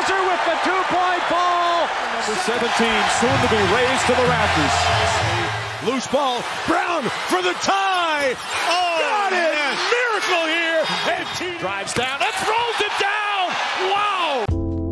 Fraser with the two-point ball. Number 17, soon to be raised to the rafters. Loose ball. Brown for the tie. Oh, got it. Yes. Miracle here. And T drives down and throws it down. Wow.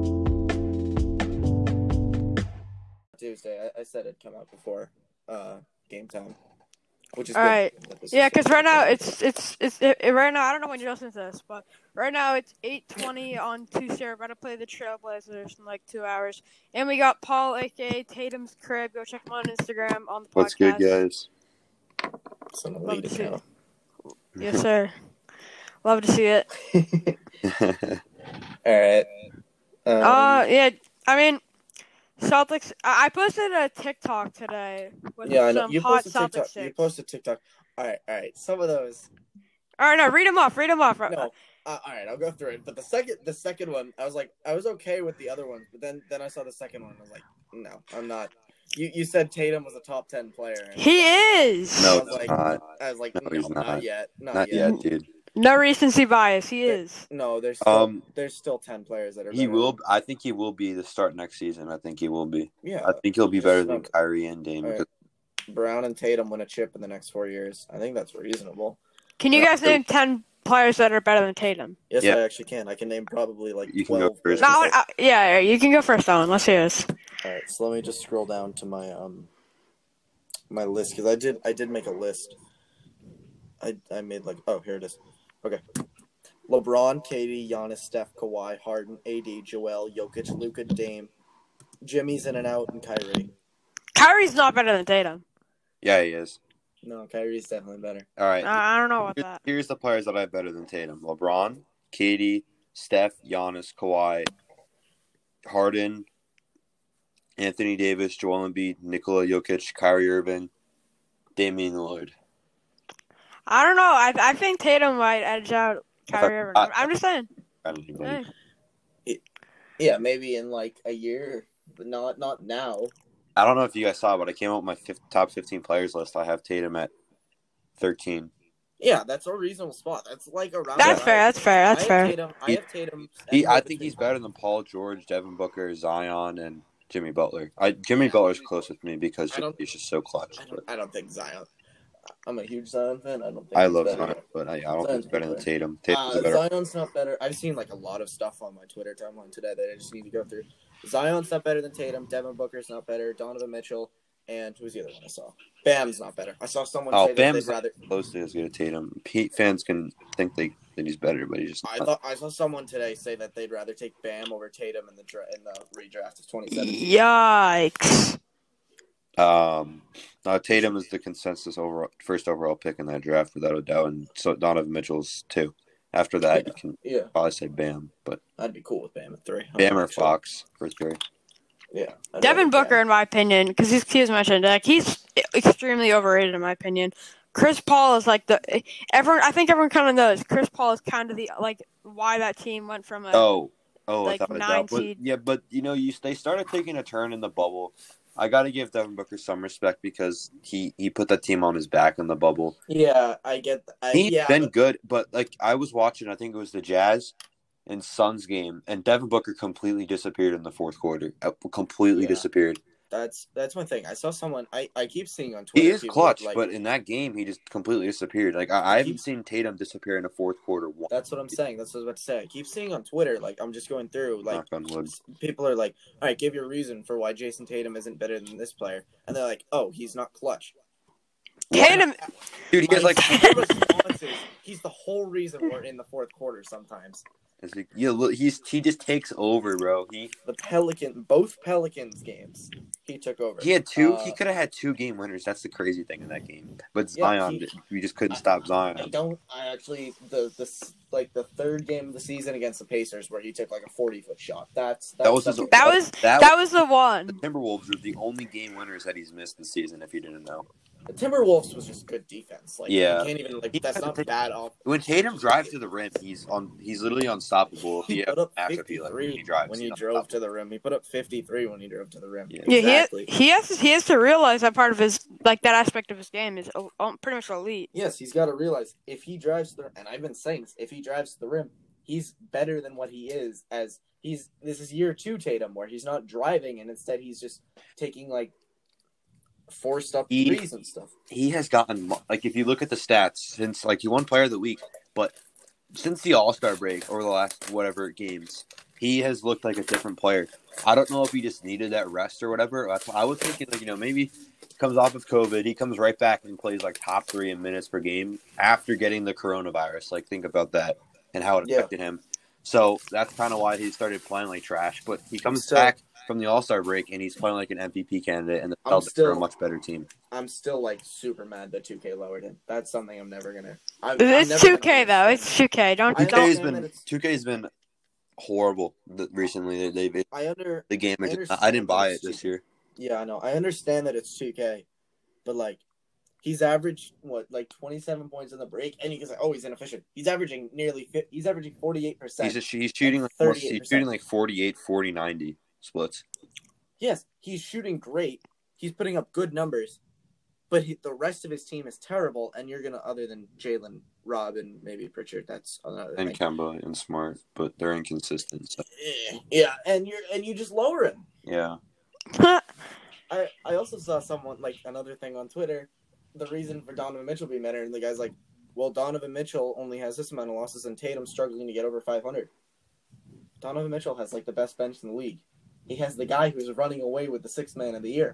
Tuesday, I said it'd come out before game time, which is all good. right. Yeah, because right now it's right now I don't know when you're listening to this, but right now it's 8:20 on Tuesday. We're about to play the Trailblazers in like 2 hours, and we got Paul, aka Tatum's Crib. Go check him on Instagram on the podcast. What's good, guys? It's an Love elite to see account. it. Yes, sir. Love to see it. All right. Yeah. I mean, Celtics. I posted a TikTok today with Yeah, I know. some You hot posted Celtics TikTok. sticks. You posted TikTok. All right. Some of those. All right, no, read them off. No. All right, I'll go through it. But the second one, I was okay with the other ones, but then I saw the second one, and I was like, no, I'm not. You said Tatum was a top 10 player. And He is. No, I was like, No, he's not. not yet. Not yet, dude. No recency bias. He is. No, there's still 10 players that are. He better will. than- I think he will be the start next season. I think he will be. Yeah. I think he'll be better than Just- Kyrie and Dame. All right. Brown and Tatum win a chip in the next 4 years. I think that's reasonable. Can you guys name 10 players that are better than Tatum? Yes, Yeah. I actually can. I can name probably like You can go 12. first. No, yeah, you can go first, Owen. Let's hear this. All right, so let me just scroll down to my my list because I did make a list. I made here it is. Okay. LeBron, KD, Giannis, Steph, Kawhi, Harden, AD, Joel, Jokic, Luka, Dame, Jimmy's in and out, and Kyrie. Kyrie's not better than Tatum. Yeah, he is. No, Kyrie's definitely better. All right. I don't know about that. Here's the players that I have better than Tatum: LeBron, KD, Steph, Giannis, Kawhi, Harden, Anthony Davis, Joel Embiid, Nikola Jokic, Kyrie Irving, Damian Lillard. I don't know. I think Tatum might edge out Kyrie Irving. I'm just saying. I don't know. Hey. Yeah, maybe in like a year, but not now. I don't know if you guys saw, but I came up with my top 15 players list. I have Tatum at 13. Yeah, that's a reasonable spot. That's like around. That's fair. That's fair. That's fair. I have Tatum. I think he's better than Paul George, Devin Booker, Zion, and Jimmy Butler. Jimmy Butler's close with me because he's just so clutch. I don't think Zion. I'm a huge Zion fan. I don't think I he's love better. Zion, but I don't think he's better than Tatum. Zion's not better. I've seen like a lot of stuff on my Twitter timeline today that I just need to go through. Zion's not better than Tatum. Devin Booker's not better. Donovan Mitchell. And who's the other one I saw? Bam's not better. I saw someone say that Bam's they'd rather. closely as good as Tatum. Heat fans can think that he's better, but he's just not. I saw someone today say that they'd rather take Bam over Tatum in the redraft of 2017. Yikes. Tatum is the consensus first overall pick in that draft without a doubt, and so Donovan Mitchell's 2. After that, you can probably say Bam, but I'd be cool with Bam at 3. Bam or Fox for 3. Yeah, Devin Booker, in my opinion, because he was mentioned, he's extremely overrated in my opinion. Chris Paul is like I think everyone kind of knows Chris Paul is kind of the why that team went from without a 9 doubt. seed. But they started taking a turn in the bubble. I got to give Devin Booker some respect because he put that team on his back in the bubble. Yeah, I get that. He's been good, but I was watching, I think it was the Jazz and Suns game, and Devin Booker completely disappeared in the fourth quarter. Disappeared. That's my thing. I saw someone I keep seeing on Twitter. He is clutch, but in that game, he just completely disappeared. I haven't seen Tatum disappear in a fourth quarter once. That's what I'm saying. That's what I was about to say. I keep seeing on Twitter, I'm just going through, Knock on wood. people are like, all right, give your reason for why Jason Tatum isn't better than this player. And they're like, oh, he's not clutch. Tatum, Dude, he has My response is, he's the whole reason we're in the fourth quarter sometimes. He just takes over, bro. Both Pelicans games, he took over. He had 2. He could have had 2 game winners. That's the crazy thing in that game. But Zion, we just couldn't stop Zion. The third game of the season against the Pacers where he took like a 40-foot shot. That was the one. The Timberwolves were the only game winners that he's missed this season. If you didn't know, the Timberwolves was just good defense. You can't even that's not bad. When Tatum drives to the rim, he's literally unstandable. He put up 53 when he drives. When he drove to the rim. He put up 53 when he drove to the rim. Yeah, exactly. he has to realize that part of his that aspect of his game is pretty much elite. Yes, he's got to realize if he drives to the rim, and I've been saying this, if he drives to the rim, he's better than what he is as this is year 2 Tatum where he's not driving and instead he's just taking like forced up threes and stuff. He has gotten, like, if you look at the stats since, like, he won Player of the Week, but since the All-Star break over the last whatever games, he has looked like a different player. I don't know if he just needed that rest or whatever. I was thinking, like, maybe he comes off of COVID, he comes right back and plays like top 3 in minutes per game after getting the coronavirus. Like, think about that and how it affected him. So that's kind of why he started playing like trash. But he comes back from the All-Star break and he's playing like an MVP candidate, and the Celtics are a much better team. I'm still like super mad that 2K lowered him. That's something I'm never gonna. It's 2K though. It's 2K. 2K's been horrible recently. The game. I didn't buy it this year. Yeah, I know. I understand that it's 2K, but like, he's averaged like 27 points in the break, and you can say, "Oh, he's inefficient." He's averaging 48%. He's shooting like 38%. He's shooting like 48, 40, 90 splits. Yes, he's shooting great. He's putting up good numbers, but the rest of his team is terrible. And you're gonna, other than Jalen, Rob, and maybe Pritchard, that's another thing. And Kemba and Smart, but they're inconsistent. So. Yeah, and you just lower him. Yeah. I also saw someone, like, another thing on Twitter. The reason for Donovan Mitchell being better, and the guy's like, well, Donovan Mitchell only has this amount of losses, and Tatum's struggling to get over 500. Donovan Mitchell has like the best bench in the league. He has the guy who's running away with the 6th man of the year.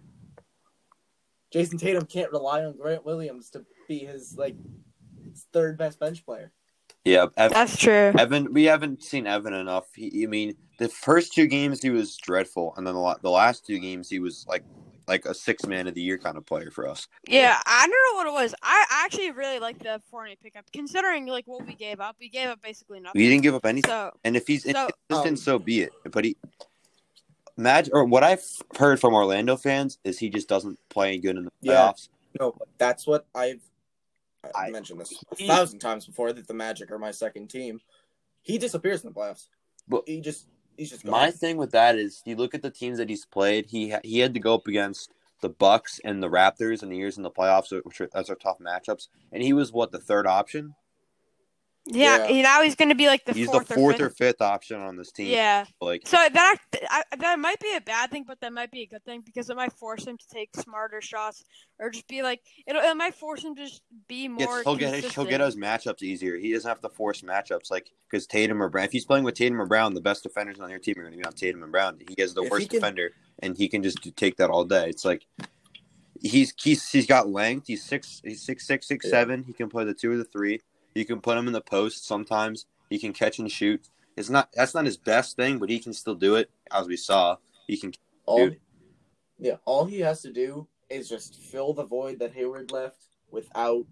Jason Tatum can't rely on Grant Williams to be his third best bench player. Yeah, that's true. We haven't seen Evan enough. The first 2 games he was dreadful, and then the last 2 games he was like a 6th man of the year kind of player for us. Yeah, I don't know what it was. I actually really like the Fournier pickup, considering like what we gave up. We gave up basically nothing. We didn't give up anything. And if he's inconsistent, so be it. But what I've heard from Orlando fans is he just doesn't play good in the playoffs. No, that's what I've mentioned this 1,000 times before, that the Magic are my second team. He disappears in the playoffs. But he's just gone. My thing with that is, you look at the teams that he's played. He had to go up against the Bucks and the Raptors in the years in the playoffs, those are tough matchups. And he was the 3rd option. Yeah. Now he's going to be like he's the 4th or 5th option on this team. Yeah. So that might be a bad thing, but that might be a good thing, because it might force him to take smarter shots, or just be like, it might force him to just be more consistent. He'll get his matchups easier. He doesn't have to force matchups, because Tatum or Brown. If he's playing with Tatum or Brown, the best defenders on your team are going to be on Tatum and Brown. He is the worst defender, and he can just take that all day. It's like he's got length. He's 6'6", 6'7". He can play the 2 or the 3. You can put him in the post sometimes. He can catch and shoot. That's not his best thing, but he can still do it, as we saw. He can shoot. Yeah, all he has to do is just fill the void that Hayward left without,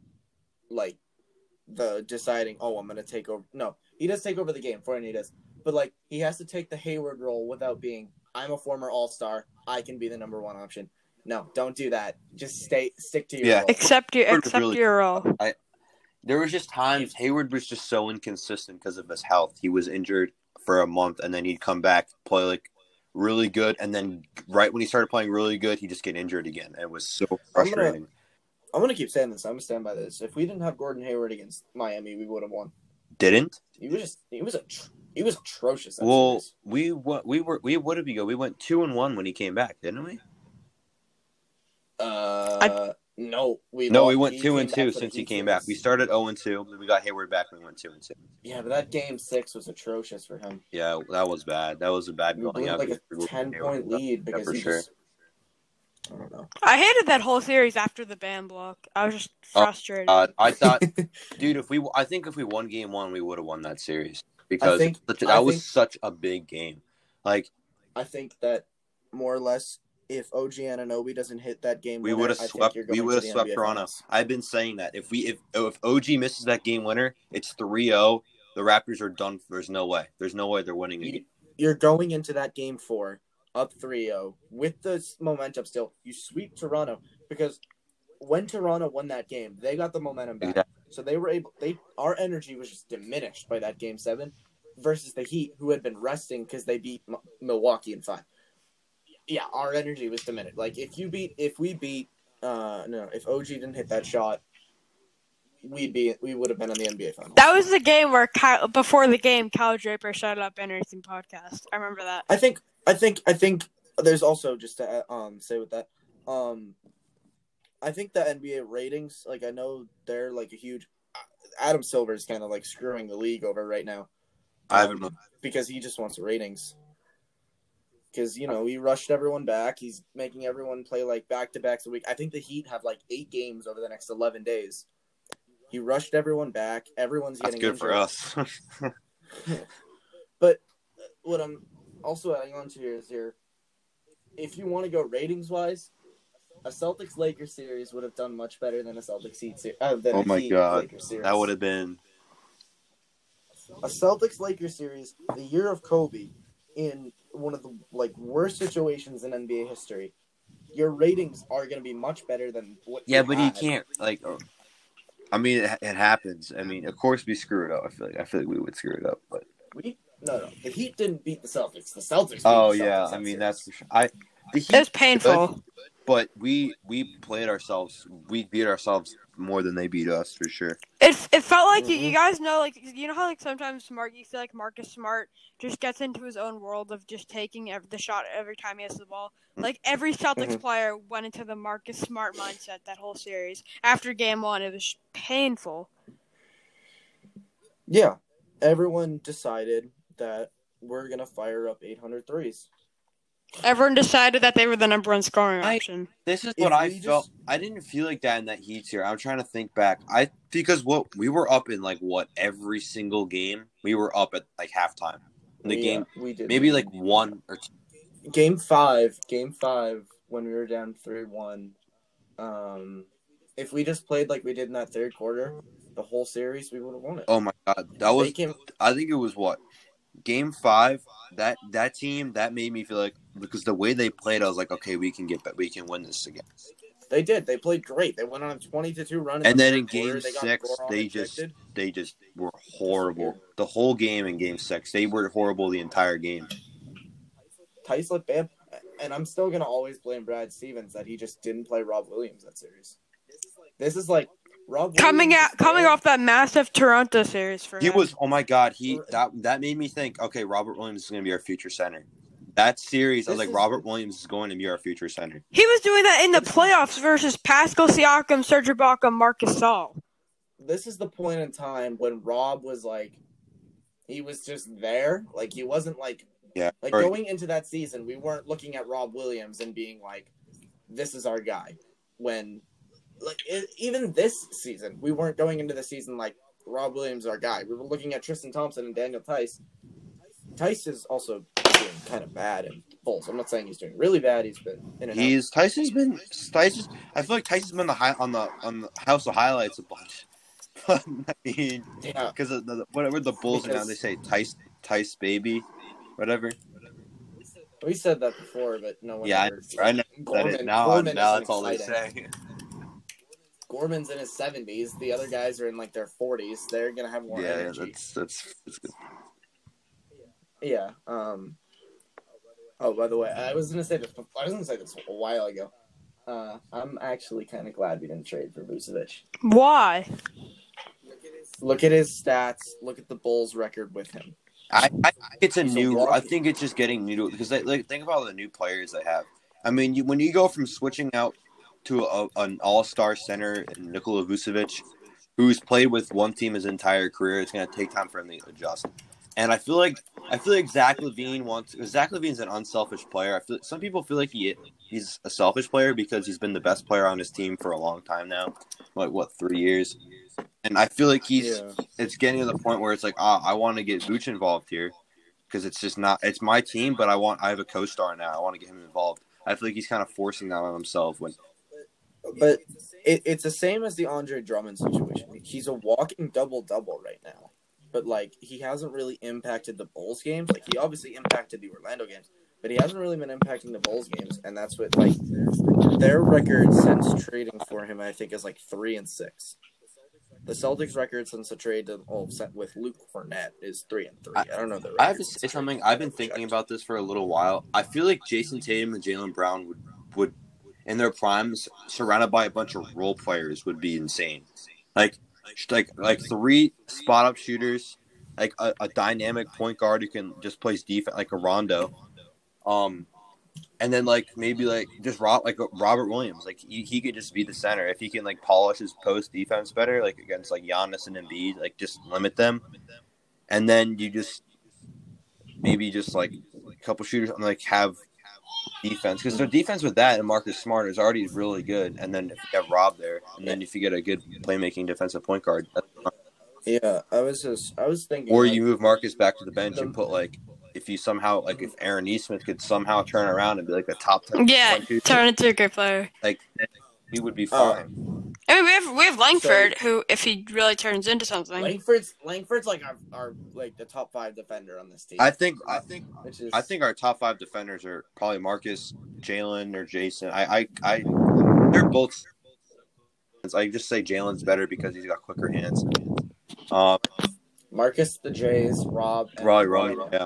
the deciding, I'm going to take over. No, he does take over the game. Fournier does. But, he has to take the Hayward role without being, I'm a former All-Star. I can be the number 1 option. No, don't do that. Just stick to your role. Accept your role. There was just times Hayward was just so inconsistent because of his health. He was injured for a month, and then he'd come back, play really good, and then right when he started playing really good, he'd just get injured again. It was so frustrating. I'm gonna keep saying this. I'm gonna stand by this. If we didn't have Gordon Hayward against Miami, we would have won. Didn't? He was atrocious. Well, we would have been good. We went 2-1 when he came back, didn't we? No, we went 2-2 since he came back. We started 0-2, then we got Hayward back and we went 2-2. Yeah, but that game 6 was atrocious for him. Yeah, that was bad. That was a bad going out. Like a 10-point lead because I don't know. I hated that whole series after the ban block. I was just frustrated. I thought, dude, if we won game 1, we would have won that series, because that was such a big game. I think that more or less, if OG Anunoby doesn't hit that game winner, we would have swept. We would have swept Toronto. I've been saying that if OG misses that game winner, it's 3-0. The Raptors are done. There's no way. There's no way they're winning again. You're going into that game 4 up 3-0 with the momentum still. You sweep Toronto, because when Toronto won that game, they got the momentum back. Yeah. So they were able. Our energy was just diminished by that game 7 versus the Heat, who had been resting because they beat Milwaukee in 5. Yeah, our energy was diminished. If OG didn't hit that shot, we would have been in the NBA Finals. That was the game where before the game, Kyle Draper shouted out Interesting Podcast. I remember that. I think there's also just to say with that, I think the NBA ratings, like I know they're like a huge. Adam Silver's kind of like screwing the league over right now. I haven't because he just wants ratings. Because he rushed everyone back. He's making everyone play like back-to-backs a week. I think the Heat have like 8 games over the next 11 days. He rushed everyone back. Everyone's getting That's good injured. for us. But what I'm also adding on to here, if you want to go ratings-wise, a Celtics-Lakers series would have done much better than a Celtics Heat series. Oh my God, Lakers series. that would have been a Celtics-Lakers series. The year of Kobe, in one of the worst situations in NBA history. Your ratings are going to be much better than what. Yeah, but you can't I mean, it happens. I mean, of course we screw it up. I feel like we would screw it up, but no. The Heat didn't beat the Celtics. The Celtics. Beat oh the Celtics yeah, I mean that's for sure. The Heat, It was painful. good, but we played ourselves. We beat ourselves more than they beat us for sure. It felt like you guys know, like, you know how like sometimes you feel like Marcus Smart just gets into his own world of just taking the shot every time he has the ball. Like every Celtics player went into the Marcus Smart mindset that whole series. After game 1, it was painful. Yeah, everyone decided that we're gonna fire up 800 threes. Everyone decided that they were the number 1 scoring option. This is what I felt. I didn't feel like that in that Heat here. I'm trying to think back. Because we were up in every single game. We were up at halftime. In the game, we did. Maybe 1 or 2. Game 5, when we were down 3-1. If we just played like we did in that third quarter, the whole series, we would have won it. Oh my God, that was. I think it was Game 5. That team that made me feel like, because the way they played, I was like, okay, we can win this again. They did. They played great. They went on a 20-2 run. And then in Game 6, they just were horrible. The whole game in Game 6, they were horrible the entire game. Tice looked bad, and I'm still gonna always blame Brad Stevens that he just didn't play Rob Williams that series. This is like Rob coming off that massive Toronto series for him. He was. Oh my God, that made me think. Okay, Robert Williams is gonna be our future center. That series, I was like, Robert Williams is going to be our future center. He was doing that in the playoffs versus Pascal Siakam, Serge Ibaka, Marc Gasol. This is the point in time when Rob was he was just there. He wasn't going into that season, we weren't looking at Rob Williams and being like, this is our guy. When, even this season, we weren't going into the season like, Rob Williams is our guy. We were looking at Tristan Thompson and Daniel Tice. Tice is also doing kind of bad in Bulls. I'm not saying he's doing really bad. He's been in and out. I feel like Tyson's been on the House of Highlights a bunch. I mean, because whatever the Bulls are now, they say Tice baby, whatever. We said that before, but no one. Yeah, I know. Now that's all they say. Gorman's in his 70s. The other guys are in their 40s. They're gonna have more energy. Yeah, that's good. Yeah. Oh, by the way, I was gonna say this a while ago. I'm actually kind of glad we didn't trade for Vucevic. Why? Look at his stats. Look at the Bulls' record with him. I think it's just getting new to it, because think about all the new players they have. I mean, when you go from switching out to an all-star center and Nikola Vucevic, who's played with one team his entire career, it's going to take time for him to adjust. And I feel like Zach LaVine's an unselfish player. Some people feel like he's a selfish player because he's been the best player on his team for a long time now, 3 years. And I feel like it's getting to the point where it's like, I want to get Vooch involved here, because it's my team, but I have a co-star now. I want to get him involved. I feel like he's kind of forcing that on himself But it's the same as the Andre Drummond situation. He's a walking double-double right now. But, he hasn't really impacted the Bulls games. He obviously impacted the Orlando games. But he hasn't really been impacting the Bulls games. And that's what, their record since trading for him, I think, is, 3-6. The Celtics' record since the trade with Luke Kornet is 3-3. I don't know the record. I have to say something. I've been thinking about this for a little while. I feel like Jason Tatum and Jaylen Brown would in their primes, surrounded by a bunch of role players, would be insane. like 3 spot up shooters, like a dynamic point guard who can just plays defense like a Rondo, and then like maybe like just Robert Williams, like he could just be the center if he can like polish his post defense better, like against like Giannis and Embiid, like just limit them, and then you just maybe just like a couple shooters and like have defense, because their defense with that and Marcus Smart is already really good, and then if you have Rob there, and then if you get a good playmaking defensive point guard, Yeah, I was thinking. or like, you move Marcus back to the bench and put like if you somehow like if Aaron Nesmith could somehow turn around and be like a top 10 Yeah, point shooter, turn into a good player. like he would be fine. I mean, we have Langford, who, if he really turns into something, Langford's like our like the top 5 defender on this team. I think our top 5 defenders are probably Marcus, Jalen, or Jason. They're both. I just say Jalen's better because he's got quicker hands. Marcus, the Jays, Rob, and Right, yeah.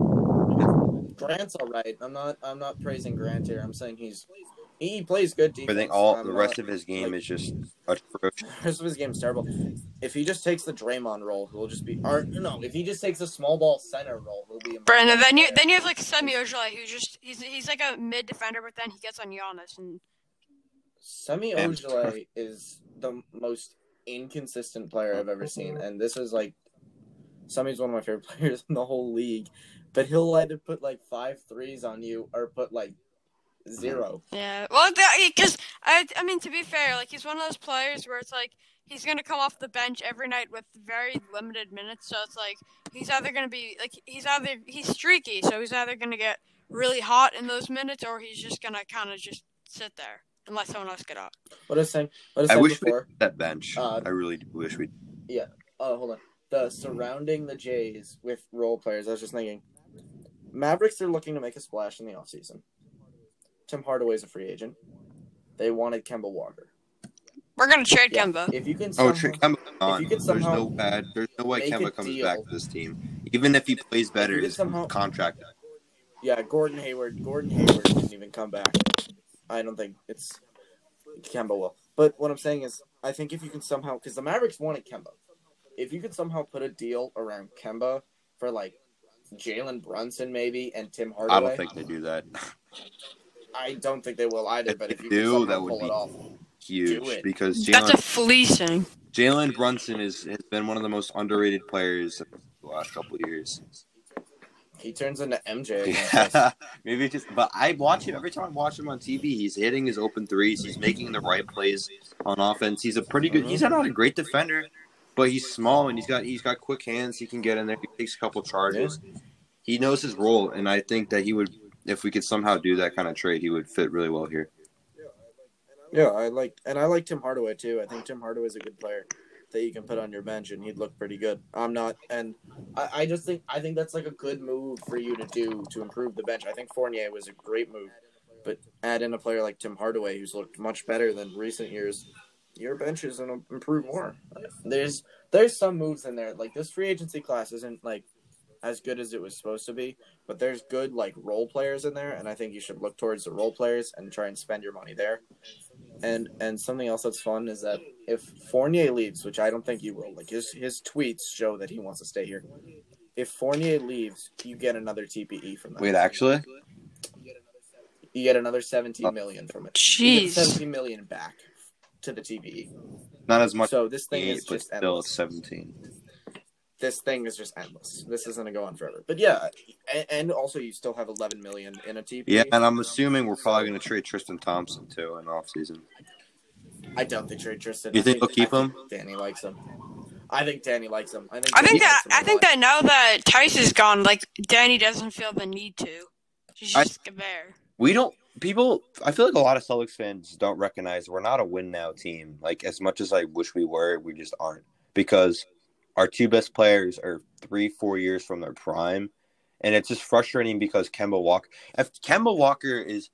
Grant's all right. I'm not praising Grant here. I'm saying he plays good defense. I think the rest of his game is just atrocious. The rest of his game is terrible. If he just takes the Draymond role, he'll just be. Or no, if he just takes a small ball center role, he'll be. Brandon, then you have like Semi Ojeleye, who's just he's like a mid defender, but then he gets on Giannis and. Semi Ojeleye is the most inconsistent player I've ever seen, and this is like. Semi's one of my favorite players in the whole league, but he'll either put like 5 threes on you or put like 0. Yeah, well, because I mean, to be fair, like he's one of those players where it's like he's gonna come off the bench every night with very limited minutes, so it's like he's either gonna be like he's streaky, so he's either gonna get really hot in those minutes or he's just gonna kind of just sit there and let someone else get out. What I was saying I wish before. we had that bench. I really do wish we. Yeah. Hold on. The surrounding the Jays with role players. I was just thinking, Mavericks are looking to make a splash in the offseason. Tim Hardaway's a free agent. They wanted Kemba Walker. We're gonna trade Kemba. If you can, Kemba on. If you can somehow there's no way Kemba comes deal, back to this team. Even if he plays better, his contract. Yeah, Gordon Hayward didn't even come back. I don't think it's Kemba will. But what I'm saying is, I think if you can somehow, because the Mavericks wanted Kemba. If you could somehow put a deal around Kemba for like Jalen Brunson maybe and Tim Hardaway, I don't think they do that. I don't think they will either. But if you do, could that pull would it off, be huge because that's a fleecing. Jalen Brunson has been one of the most underrated players in the last couple of years. He turns into MJ. Yeah, maybe but I watch him every time I watch him on TV. He's hitting his open threes. He's making the right plays on offense. He's a pretty good. He's not a great defender. But he's small and he's got quick hands. He can get in there. He takes a couple charges. Yeah. He knows his role, and I think that he would, if we could somehow do that kind of trade, he would fit really well here. Yeah, I like Tim Hardaway too. I think Tim Hardaway is a good player that you can put on your bench, and he'd look pretty good. I think that's like a good move for you to do to improve the bench. I think Fournier was a great move, but add in a player like Tim Hardaway who's looked much better than recent years. Your bench is going to improve more. There's some moves in there. Like, this free agency class isn't, like, as good as it was supposed to be, but there's good, like, role players in there, and I think you should look towards the role players and try and spend your money there. And something else that's fun is that if Fournier leaves, which I don't think he will, like, his tweets show that he wants to stay here. If Fournier leaves, you get another TPE from that. Wait, actually? You get another $17 million from it. Jeez. You get $17 million back to the TPE. Not as much. So this thing is just still endless. 17. This thing is just endless. This is going to go on forever. But yeah, and also you still have $11 million in a TPE. Yeah, and I'm assuming we're probably going to trade Tristan Thompson too in off season. I don't think trade Tristan. You think they'll keep him? Danny likes him. I think Danny likes him. I think that now that Tice is gone, like Danny doesn't feel the need to. He's just there. I feel like a lot of Celtics fans don't recognize we're not a win now team. Like, as much as I wish we were, we just aren't. Because our 2 best players are 3-4 years from their prime. And it's just frustrating because if Kemba Walker is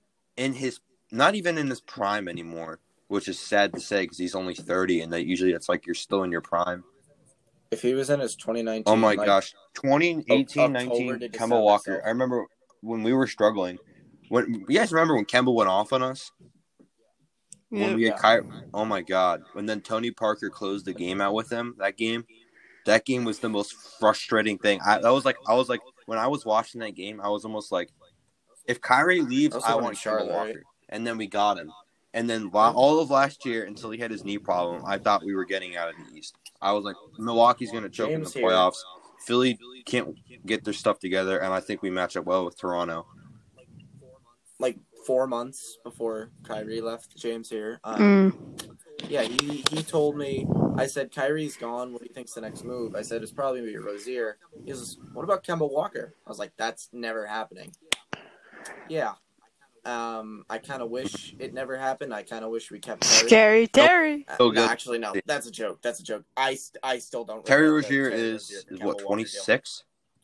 not even in his prime anymore, which is sad to say because he's only 30, and that's like you're still in your prime. If he was in his 2019. Oh my gosh. 2018, 19, Kemba Walker. I remember when we were struggling. You guys remember when Kemba went off on us? When we had oh my God! And then Tony Parker closed the game out with him. That game was the most frustrating thing. I was like, when I was watching that game, I was almost like, if Kyrie leaves, I want Kemba Walker. Right? And then we got him. And then all of last year, until he had his knee problem, I thought we were getting out of the East. I was like, Milwaukee's going to choke in the playoffs. Philly can't get their stuff together, and I think we match up well with Toronto. Like 4 months before Kyrie left, James here. Yeah, he told me, I said, Kyrie's gone. What do you think's the next move? I said, it's probably going to be Rozier. He goes, what about Kemba Walker? I was like, that's never happening. Yeah. I kind of wish it never happened. I kind of wish we kept Terry. Terry. No, actually, no. That's a joke. I still don't. Terry Rozier is what, 26?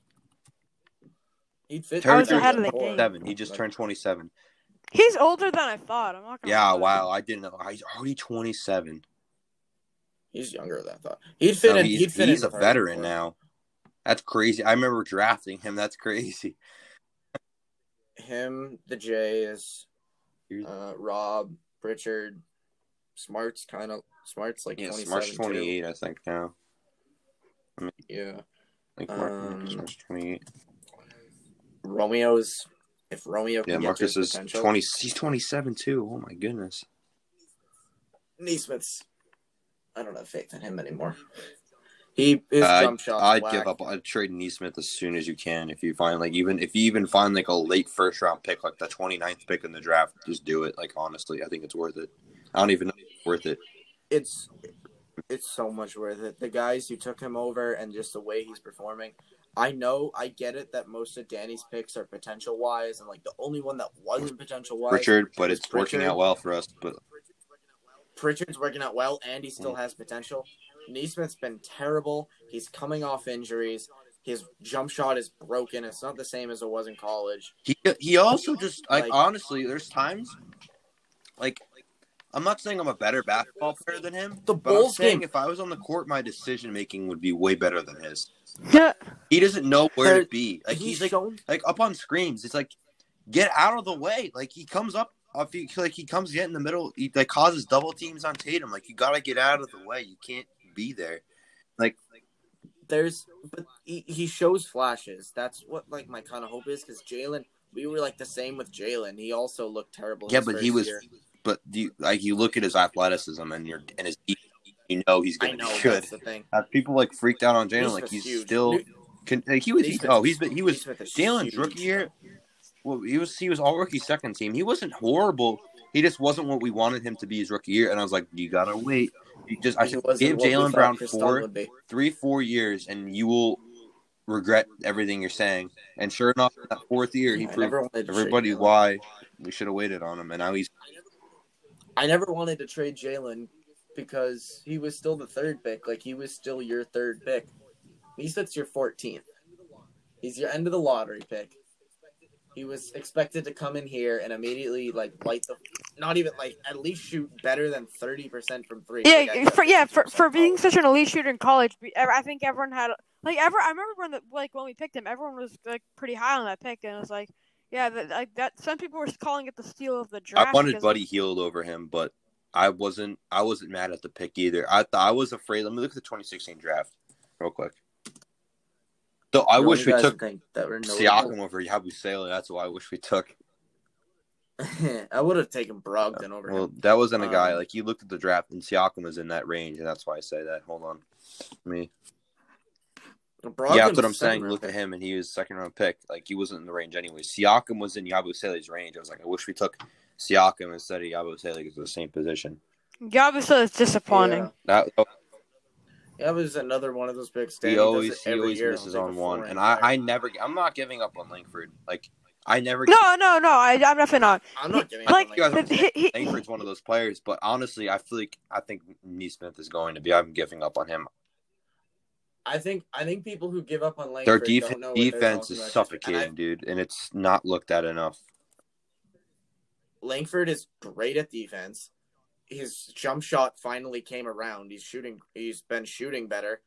He'd fit. Terry Rozier's ahead of the game. 7. He just turned 27. He's older than I thought. I'm not gonna. Yeah, wow. I didn't know. He's already 27. He's younger than I thought. He'd fit in. He's a veteran now. That's crazy. I remember drafting him. That's crazy. Him, the Jays, Rob, Pritchard, Smart's like 27. Smart's 28, too. I think now. Yeah. I think Smart's 28. Romeo's, if Romeo can get Marcus is potential. 20. He's 27 too. Oh my goodness. Nesmith's, I don't have faith in him anymore. His jump shot. I'd give up. I'd trade Nesmith as soon as you can. If you find if you even find like a late first round pick, like the 29th pick in the draft, just do it. Like honestly, I think it's worth it. I don't even know if it's worth it. It's so much worth it. The guys who took him over and just the way he's performing. I get it that most of Danny's picks are potential wise, and like the only one that wasn't potential wise, Pritchard, but it's working out well for us. But Pritchard's working out well, and he still has potential. Nesmith's been terrible. He's coming off injuries. His jump shot is broken. It's not the same as it was in college. He also just honestly, there's times I'm not saying I'm a better basketball player than him. The Bulls game, if I was on the court, my decision making would be way better than his. Yeah. He doesn't know where to be. Like he's up on screens. It's like, get out of the way. Like he comes up. He comes in the middle. He causes double teams on Tatum. Like you gotta get out of the way. You can't be there. But he shows flashes. That's what my kind of hope is, because Jalen, we were the same with Jalen. He also looked terrible. Yeah, but he was. Year. But you look at his athleticism and his he's going to be good. That's the thing. People freaked out on Jalen. He's huge. Still. He was Jalen's rookie year. Well, he was all rookie second team. He wasn't horrible. He just wasn't what we wanted him to be his rookie year. And I was like, you gotta wait. I should give Jalen Brown 4 years, and you will regret everything you're saying. And sure enough, that 4th year, he proved everybody why we should have waited on him. And now he's. I never wanted to trade Jalen because he was still the 3rd pick. He was still your 3rd pick. Nesmith's your 14th. He's your end of the lottery pick. He was expected to come in here and immediately at least shoot better than 30% from 3. For being such an elite shooter in college, I think everyone had I remember when we picked him, everyone was pretty high on that pick, and it was that some people were calling it the steal of the draft. I wanted Buddy Hield over him, but I wasn't mad at the pick either. I was afraid. Let me look at the 2016 draft real quick. So I wish we took Siakam over Yabusele. That's what I wish we took. I would have taken Brogdon over him. Well, that wasn't a guy. You looked at the draft, and Siakam was in that range, and that's why I say that. Hold on. That's what I'm saying. Look at him, and he was 2nd-round pick. He wasn't in the range anyway. Siakam was in Yabusele's range. I was like, I wish we took Siakam instead of Yabusele because the same position. Yabusele is disappointing. Yeah. That was another one of those picks. He always misses on one, and I'm not giving up on Langford. I never. No, I'm definitely not. I'm not giving up on Langford. Langford's one of those players, but honestly, I think Nesmith is going to be. I'm giving up on him. I think people who give up on Langford their defense is suffocating, dude, and it's not looked at enough. Langford is great at defense. His jump shot finally came around. He's been shooting better.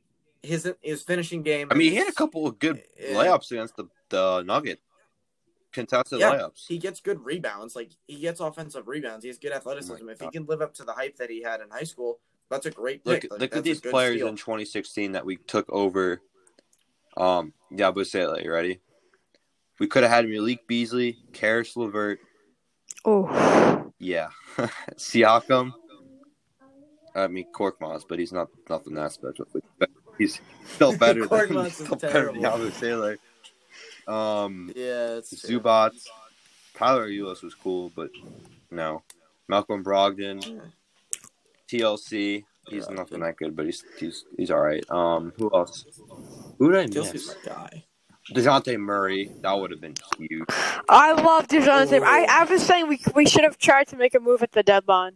His finishing game. He had a couple of good layups against the Nuggets. contested Yeah, layups. he gets good rebounds. Like, he gets offensive rebounds. He has good athleticism. If he can live up to the hype that he had in high school, that's a great pick. Look at these players in 2016 that we took over. Diabo Sele, you ready? We could have had Malik Beasley, Karis LeVert. Oh. Yeah. Siakam. I mean, Korkmaz, but he's nothing that special. He's still better than Diabo Sele. Yeah, it's Zubac. Tyler Ulis was cool, but no. Malcolm Brogdon. TLC. He's nothing that good, but he's all right. Who else? Who did I miss? TLC's my guy. DeJounte Murray. That would have been huge. I love DeJounte. I was saying we should have tried to make a move at the deadline.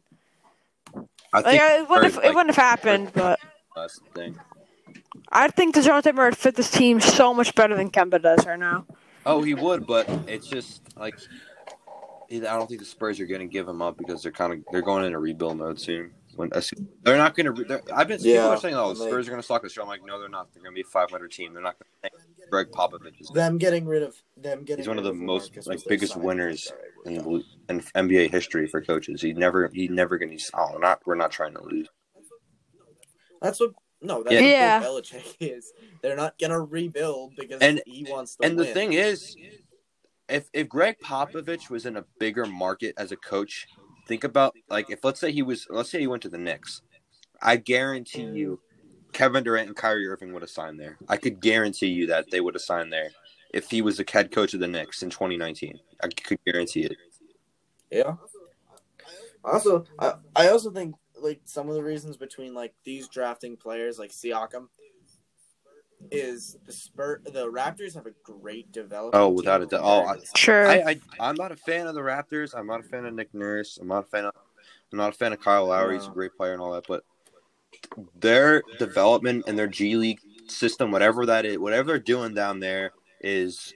I think it wouldn't have happened, but that's the thing. I think DeJounte Murray fit this team so much better than Kemba does right now. Oh, he would, but it's just like I don't think the Spurs are going to give him up because they're going in a rebuild mode soon. They're not going to. People are saying, "Oh, the Spurs are going to suck this show." I'm like, no, they're not. They're going to be a 500 team. They're not going to. Greg Popovich is He's one of the most biggest winners in NBA history for coaches. He never going to. Oh, we're not trying to lose. That's what Belichick is. They're not going to rebuild because he wants to win. And the thing is, if Greg Popovich was in a bigger market as a coach, think about if let's say he went to the Knicks, I guarantee you Kevin Durant and Kyrie Irving would have signed there. I could guarantee you that they would have signed there if he was the head coach of the Knicks in 2019. I could guarantee it. Yeah. Also, I also think some of the reasons between these drafting players like Siakam is the Raptors have a great development. Oh, without a doubt. Sure. I'm not a fan of the Raptors. I'm not a fan of Nick Nurse. I'm not a fan of Kyle Lowry. He's a great player and all that, but their development and their G League system, whatever that is, whatever they're doing down there is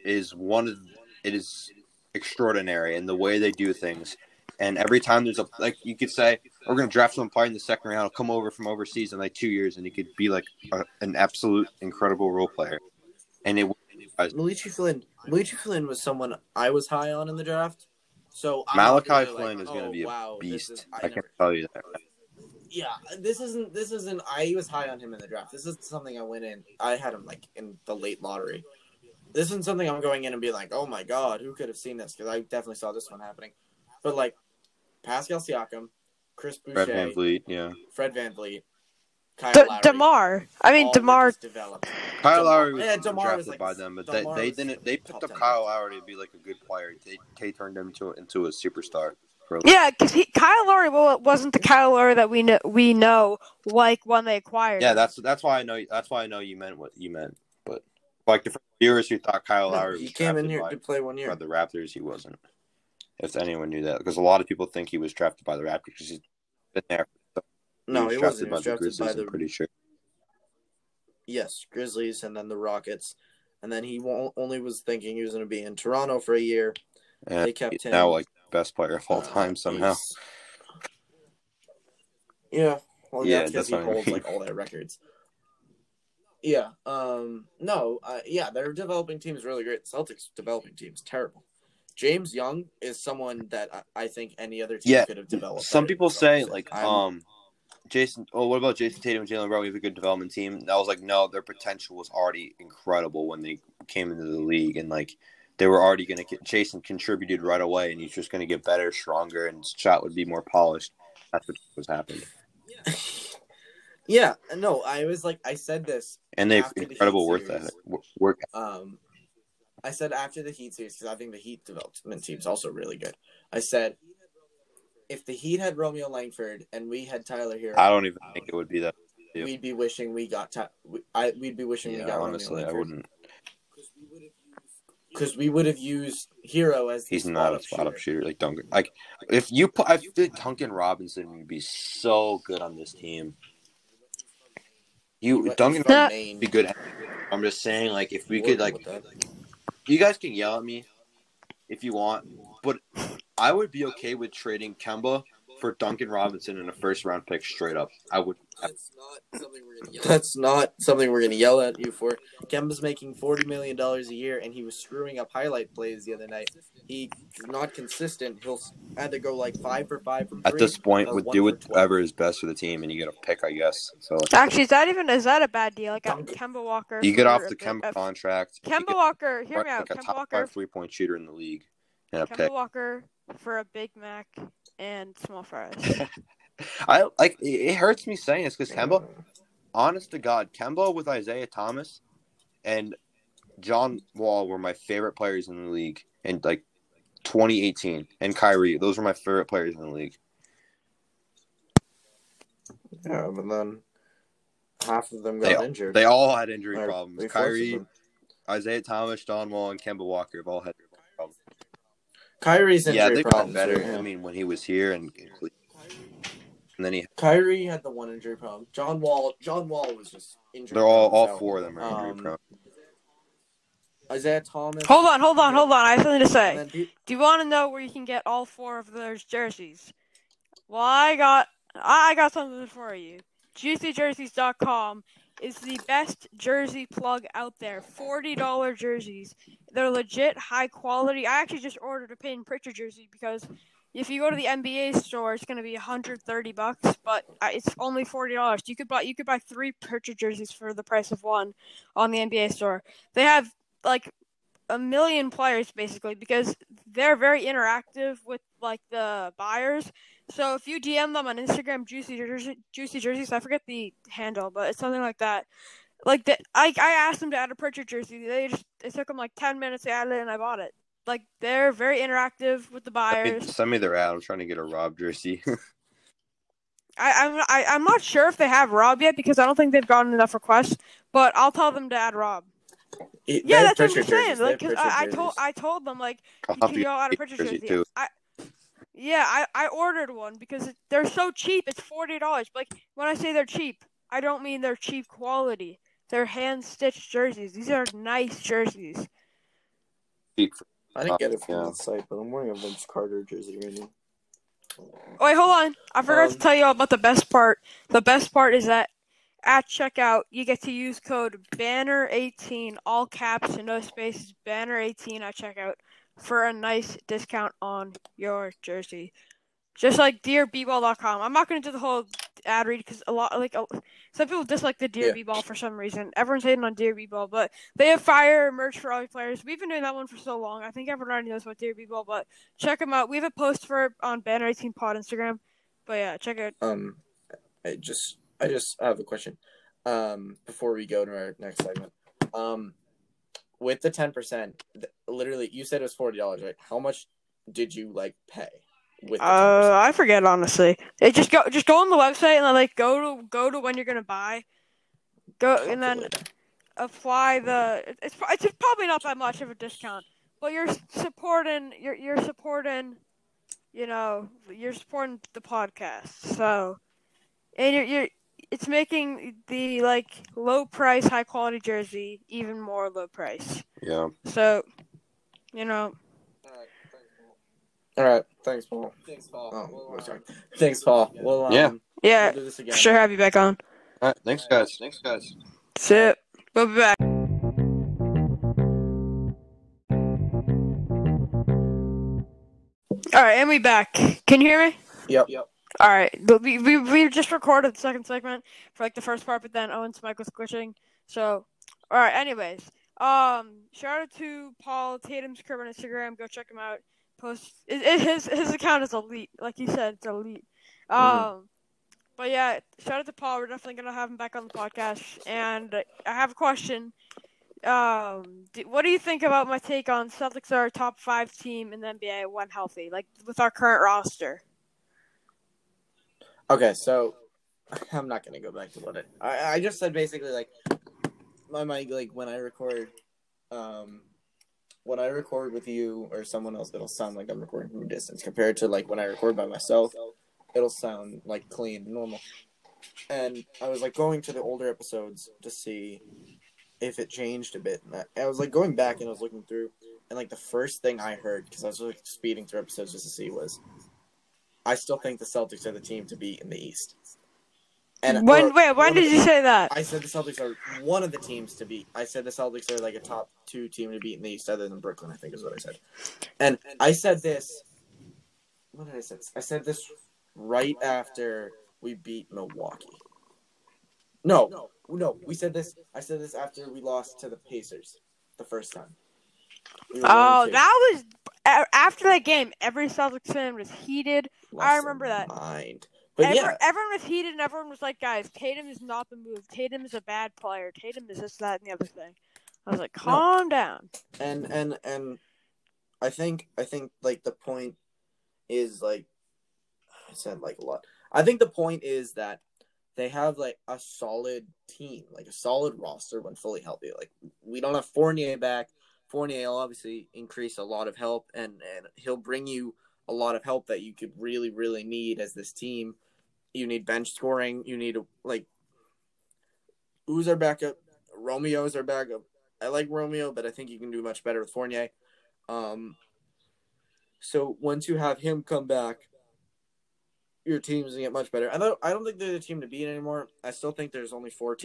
extraordinary in the way they do things. And every time there's you could say, we're going to draft some player in the second round, he'll come over from overseas in 2 years, and he could be an absolute incredible role player. And Malachi Flynn was someone I was high on in the draft. So Malachi Flynn is going to be a beast. I can tell you that. Yeah, this isn't. I was high on him in the draft. This is something I went in. I had him in the late lottery. This isn't something I'm going in and being like, oh my god, who could have seen this? Because I definitely saw this one happening. But Pascal Siakam, Chris Boucher, Fred VanVleet, Kyle Lowry. DeMar. DeMar developed. Kyle Lowry was drafted by them, but they didn't. They picked up Kyle Lowry to be a good player. They turned him into a superstar. Yeah, because Kyle Lowry wasn't the Kyle Lowry that we know when they acquired. Yeah, that's why I know. That's why I know you meant what you meant. But the viewers who thought Kyle Lowry he came in here to play 1 year. By the Raptors, he wasn't. If anyone knew that, because a lot of people think he was drafted by the Raptors because he's been there. No, he wasn't. He was drafted by the Grizzlies. I'm pretty sure. Yes, Grizzlies, and then the Rockets, and then he only was thinking he was going to be in Toronto for a year. And they kept him now best player of all time somehow. Yeah, well, yeah, that's because he holds all their records. Yeah, their developing team is really great. The Celtics developing team is terrible. James Young is someone that I think any other team could have developed. Some people say Jason. Oh, what about Jason Tatum and Jaylen Brown? We have a good development team. And I was no, their potential was already incredible when they came into the league, and they were already going to get. Jason contributed right away, and he's just going to get better, stronger, and his shot would be more polished. That's what was happening. Yeah, no, I was I said this, and they've incredible work. I said after the Heat series, because I think the Heat development team is also really good. I said, if the Heat had Romeo Langford and we had Tyler Hero, I don't even think it would be that. We'd be wishing we got. We'd be wishing we got. Honestly, Romeo Langford. I wouldn't. Because we would have used Hero as. He's not a spot-up shooter like Duncan. I think Duncan Robinson would be so good on this team. Duncan would be good. I'm just saying, if we could, you guys can yell at me if you want, but I would be okay with trading Kemba for Duncan Robinson and a first-round pick straight up. I would. That's not something we're gonna yell at you for. Kemba's making $40 million a year, and he was screwing up highlight plays the other night. He's not consistent. He'll either go like 5 for 5 from 3. At this point, or would 1 do for 12. whatever is best for the team, and you get a pick, I guess. So Actually, is that a bad deal? Like Kemba Walker. you get for off the a- Kemba a- contract. Kemba Walker, hear me out. Like a Kemba top Walker, 5 3-point shooter in the league, and a Kemba pick. Walker for a Big Mac and small fries. I like. It hurts me saying this because Kemba. Honest to God, Kemba with Isaiah Thomas and John Wall were my favorite players in the league in like 2018. And Kyrie, those were my favorite players in the league. Yeah, but then half of them got injured. They all had injury Or problems. 3/4 of Kyrie, them. Isaiah Thomas, John Wall, and Kemba Walker have all had injury problems. Kyrie's injury Yeah, they've problems gotten better. were- I mean, when he was here and then Kyrie had the one injury problem. John Wall was just injured. they're all so, 4 of them are injury prone. Isaiah Thomas. Hold on. I have something to and say. then Do you want to know where you can get all 4 of those jerseys? Well, I got something for you. JuicyJerseys.com is the best jersey plug out there. $40 jerseys. They're legit, high quality. I actually just ordered a Peyton Pritchard jersey because if you go to the NBA store, it's going to be $130, but it's only $40. You could buy 3 Pritchard jerseys for the price of 1 on the NBA store. They have like a million players basically because they're very interactive with like the buyers. So if you DM them on Instagram, Juicy Jerseys, I forget the handle, but it's something like that. Like I asked them to add a Pritchard jersey. It took them like 10 minutes to add it, and I bought it. Like they're very interactive with the buyers. Send me their ad. I'm trying to get a Rob jersey. I'm not sure if they have Rob yet because I don't think they've gotten enough requests. But I'll tell them to add Rob. Yeah, that's what I'm saying. Like, cause I told them like, can you all add a Pritchard jersey? Too. I ordered one because they're so cheap. It's $40. But like when I say they're cheap, I don't mean they're cheap quality. They're hand stitched jerseys. These are nice jerseys. I didn't get it from the site, but I'm wearing a Vince Carter jersey right now. Wait, hold on. I forgot to tell you all about the best part. The best part is that at checkout, you get to use code BANNER18, all caps and no spaces, BANNER18 at checkout for a nice discount on your jersey. Just like DearBball.com. I'm not going to do the whole ad read because some people dislike the Dear B-Ball for some reason. Everyone's hating on Dear B-Ball, but they have fire merch for all your players. We've been doing that one for so long. I think everyone already knows about Dear B-Ball, but check them out. We have a post for it on Banner18 Pod Instagram. But yeah, check it out. I just have a question. Before we go to our next segment. With the 10%, literally you said it was $40, right? How much did you pay? With the 10%? I forget honestly. Just go on the website and then go to when you're gonna buy. And then apply the. It's probably not that much of a discount, but you're supporting you're supporting the podcast. So, and it's making the low price, high quality jersey even more low price. Yeah. So, All right. Thanks, Paul. Oh, sorry. Thanks, Paul. We'll yeah. We'll do this again. Sure, have you back on. All right. Thanks, guys. See ya. We'll be back. All right, and we back. Can you hear me? Yep. All right. We just recorded the second segment for the first part, but then Owen's mic was glitching. So, all right. Anyways, shout out to Paul Tatum's crib on Instagram. Go check him out. His account is elite. Like you said, it's elite. But yeah, shout out to Paul. We're definitely gonna have him back on the podcast. And I have a question. What do you think about my take on Celtics are a top 5 team in the NBA when healthy, with our current roster? Okay, so I'm not gonna go back to what I just said. Basically, my mic, when I record, with you or someone else, it'll sound like I'm recording from a distance. Compared to when I record by myself, it'll sound clean, normal. And I was going to the older episodes to see if it changed a bit. And I was going back and I was looking through, and the first thing I heard, because I was speeding through episodes just to see, was I still think the Celtics are the team to beat in the East. And when did you say that? I said the Celtics are one of the teams to beat. I said the Celtics are like a top 2 team to beat in the East, other than Brooklyn, I think is what I said. And I said this. What did I say? I said this right after we beat Milwaukee. No. We said this. I said this after we lost to the Pacers the first time. Oh, that was after that game. Every Celtics fan was heated. I remember that. But everyone was heated, and everyone was like, "Guys, Tatum is not the move. Tatum is a bad player. Tatum is this, that, and the other thing." I was like, "Calm down." And I think like the point is like I said like a lot. I think the point is that they have like a solid team, like a solid roster when fully healthy. Like we don't have Fournier back. Fournier will obviously increase a lot of help, and he'll bring you a lot of help that you could really, really need as this team. You need bench scoring. You need like who's our backup? Romeo's our backup. I like Romeo, but I think you can do much better with Fournier. So once you have him come back, your team's gonna get much better. I don't think they're the team to beat anymore. I still think there's only 3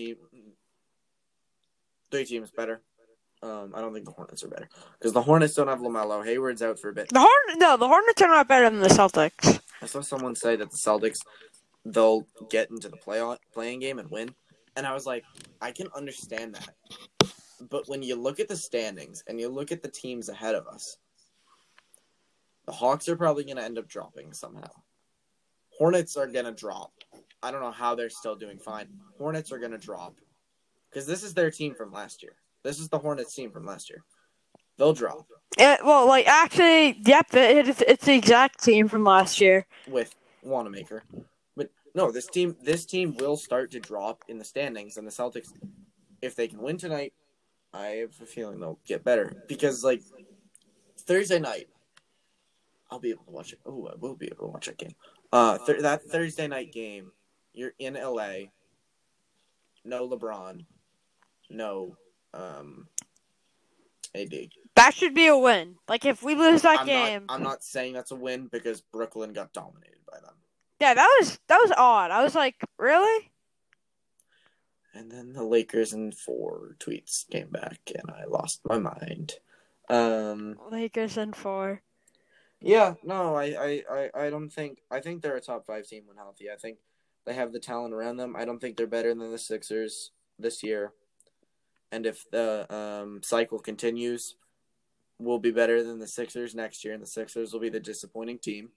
teams better. I don't think the Hornets are better because the Hornets don't have LaMelo. Hayward's out for a bit. The Hornets are not better than the Celtics. I saw someone say that the Celtics they'll get into the playing game and win, and I was like, I can understand that, but when you look at the standings and you look at the teams ahead of us, the Hawks are probably going to end up dropping somehow. Hornets are going to drop. I don't know how they're still doing fine. Hornets are going to drop because this is their team from last year. This is the Hornets team from last year. They'll drop. Actually, yep, it's the exact team from last year with Wanamaker. But no, this team will start to drop in the standings, and the Celtics, if they can win tonight, I have a feeling they'll get better because like Thursday night, I'll be able to watch it. Oh, I will be able to watch that game. That Thursday night game, you're in LA. No LeBron, no AD. That should be a win. Like if we lose that game, I'm not saying that's a win because Brooklyn got dominated by them. Yeah, that was odd. I was like, really? And then the Lakers in 4 tweets came back, and I lost my mind. Lakers in 4. Yeah, no, I don't think. I think they're a top 5 team when healthy. I think they have the talent around them. I don't think they're better than the Sixers this year. And if the cycle continues, we'll be better than the Sixers next year, and the Sixers will be the disappointing team.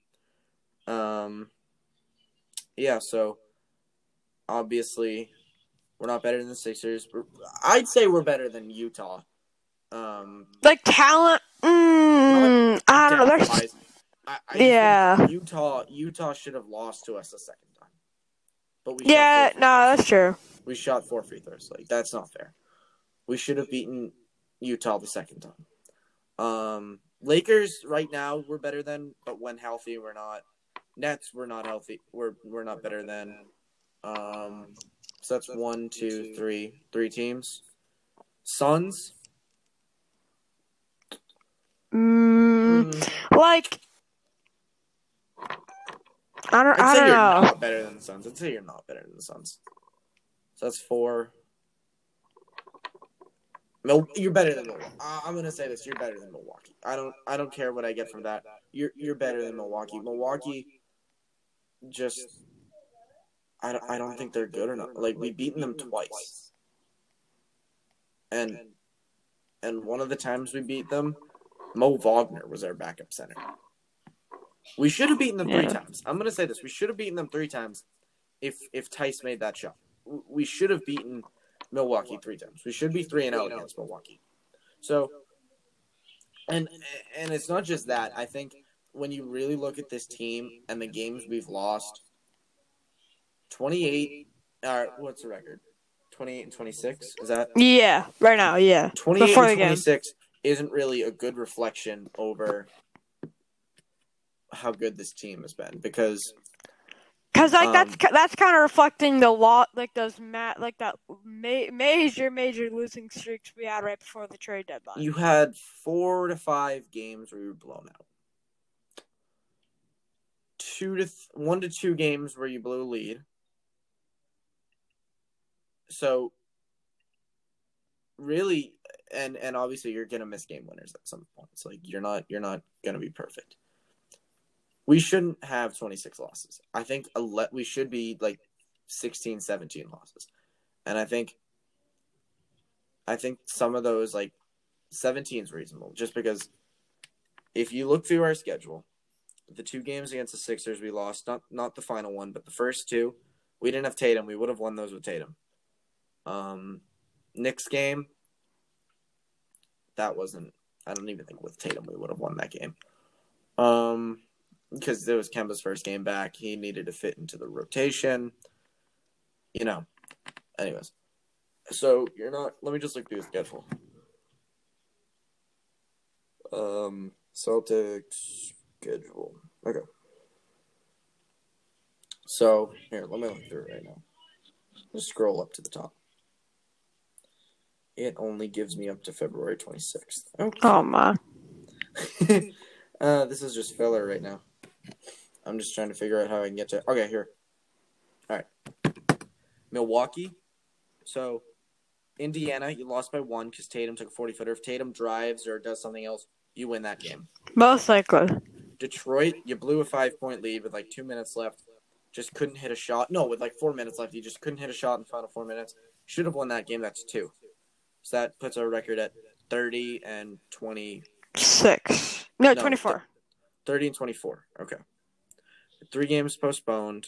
Yeah, so obviously we're not better than the Sixers. I'd say we're better than Utah. Like talent, I don't know. Yeah. Utah should have lost to us the second time. But we that's true. We shot 4 free throws. Like that's not fair. We should have beaten Utah the second time. Lakers right now we're better than, but when healthy we're not. Nets we're not healthy. We're not better than. So that's 1, 2, 3 teams. Suns. Like I don't know. You're not better than the Suns. I'd say you're not better than the Suns. So that's 4. No, you're better than Milwaukee. I'm gonna say this: you're better than Milwaukee. I don't care what I get from that. You're better than Milwaukee. Milwaukee, just I don't think they're good enough. Like we've beaten them twice, and one of the times we beat them, Mo Wagner was our backup center. We should have beaten them 3 times. I'm gonna say this: we should have beaten them 3 times if Tice made that shot. We should have beaten Milwaukee 3 times. We should be 3-0 against Milwaukee. So, and it's not just that. I think when you really look at this team and the games we've lost, 28. What's the record? 28 and 26. Is that? Yeah, right now. Yeah. 28 and 26 isn't really a good reflection over how good this team has been because that's kind of reflecting the lot like those that major losing streaks we had right before the trade deadline. You had 4 to 5 games where you were blown out. 1 to 2 games where you blew a lead. So really, and obviously you're gonna miss game winners at some points. Like you're not gonna be perfect. We shouldn't have 26 losses. I think we should be like 16, 17 losses. And I think some of those, like 17 is reasonable, just because if you look through our schedule, the 2 games against the Sixers we lost, not the final one, but the first 2, we didn't have Tatum. We would have won those with Tatum. Knicks game, that wasn't. I don't even think with Tatum we would have won that game. Because it was Kemba's first game back, he needed to fit into the rotation. Anyways, so you're not. Let me just look through the schedule. Celtics schedule. Okay. So here, let me look through it right now. Just scroll up to the top. It only gives me up to February 26th. Okay. Oh my. This is just filler right now. I'm just trying to figure out how I can get to. Okay, here. All right. Milwaukee. So, Indiana, you lost by 1 because Tatum took a 40-footer. If Tatum drives or does something else, you win that game. Most likely. Detroit, you blew a 5-point lead with like 2 minutes left. Just couldn't hit a shot. No, with like 4 minutes left, you just couldn't hit a shot in the final 4 minutes. Should have won that game. That's 2. So that puts our record at 30 and 26. No, 24. 30 and 24. Okay. 3 games postponed.